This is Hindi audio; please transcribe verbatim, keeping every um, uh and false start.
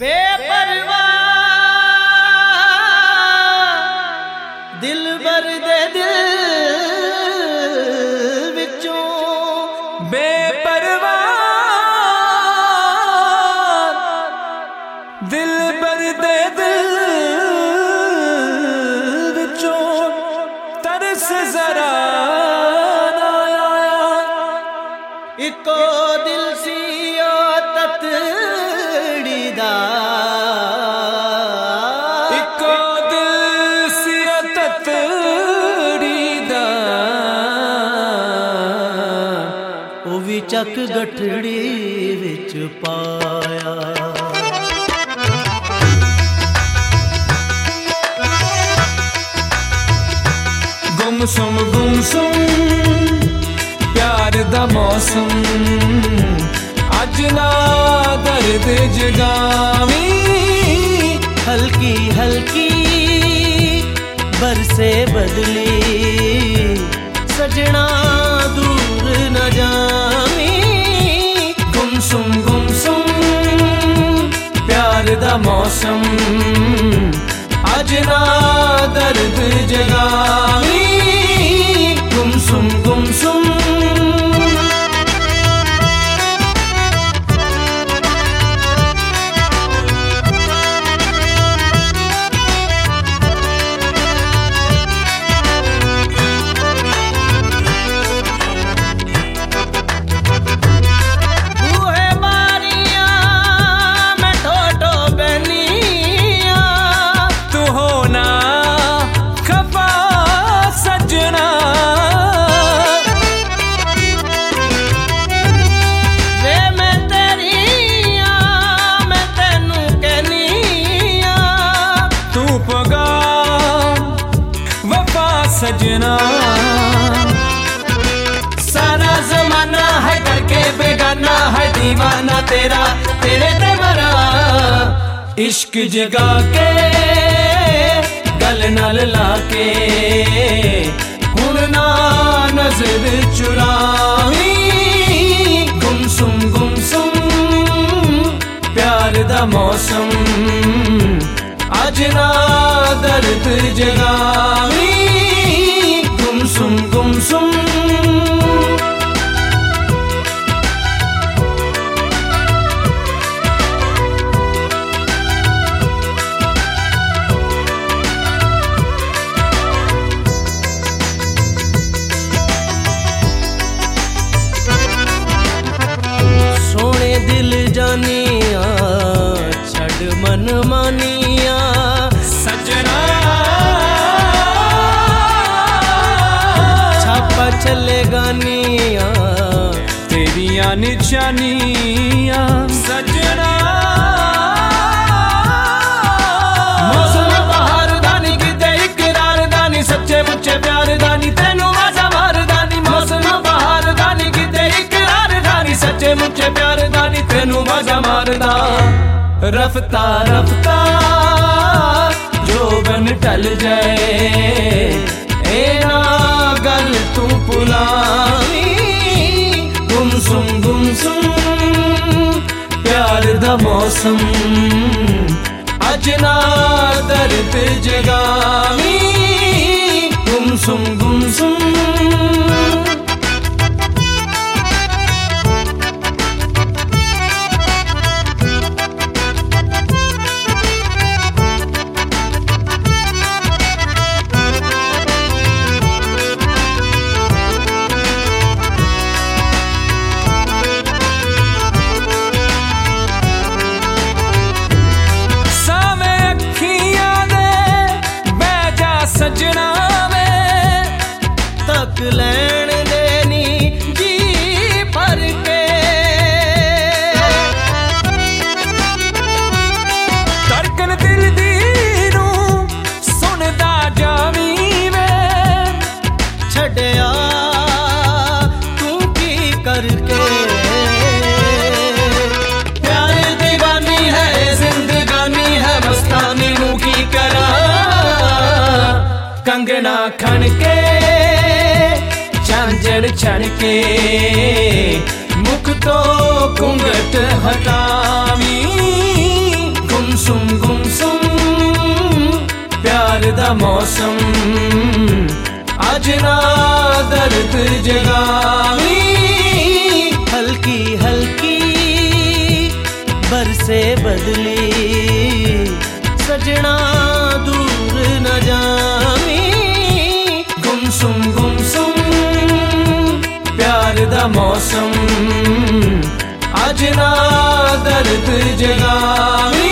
बेपरवाह दिल बर दे दिल विचों बेपरवाह दिल बर दे दिल विचों तरस जरा ना आया। इको दिल सी ततड़ी दा इको दिल सी ततड़ी दा ओ भी चक गठड़ी विच पाया। गुमसुम गुमसुम प्यार दा मौसम अज ना दर्द जगावी। हल्की हल्की बरसे बदली सजना दूर न जावी। गुमसुम गुमसुम प्यार दा मौसम अज ना दर्द जगावी। गुमसुम गुमसुम सजना। सारा जमाना है करके बेगाना है दीवाना तेरा तेरे ते मरा। इश्क जगा के गल नाल लाके हुण ना नजर चुरावी। गुमसुम गुमसुम प्यार दा मौसम अज ना दर्द जगावी। गुमसुम गुमसुम सोने दिल जानिया छड़ मन मानिया। सजना छापा चले गानिया तेरिया निशानिया। सजना मौसम बहार दानी किते इकरार दानी सच्चे मुच्चे प्यार दानी तेनू आजा मार दानी। मौसम बहार दानी किते इकरार दानी सच्चे मुच्चे प्यार दानी तेनू आजा मारदा। रफ्ता रफ्ता जो बन टल जाए ए ना गल तू पुलावी। गुमसुम गुमसुम प्यार दा मौसम अज ना दर्द जगावी। गुमसुम गुमसुम सजना में तक लैन देनी जी भर के। धड़कन दिल दी नू सुनदा जावी वे। छड़या तू की करके प्यार दीवानी है जिंदगानी है मस्तानी नू की करा। कंगना खन के झांझर छड़ के मुख तो घूंघट हटावी। गुमसुम गुमसुम प्यार दा मौसम अज ना दर्द जगावी हल्की हल्की बरसे बदली सजना दूर न जावी गुमसुम गुमसुम प्यार दा मौसम अज ना दर्द जगावी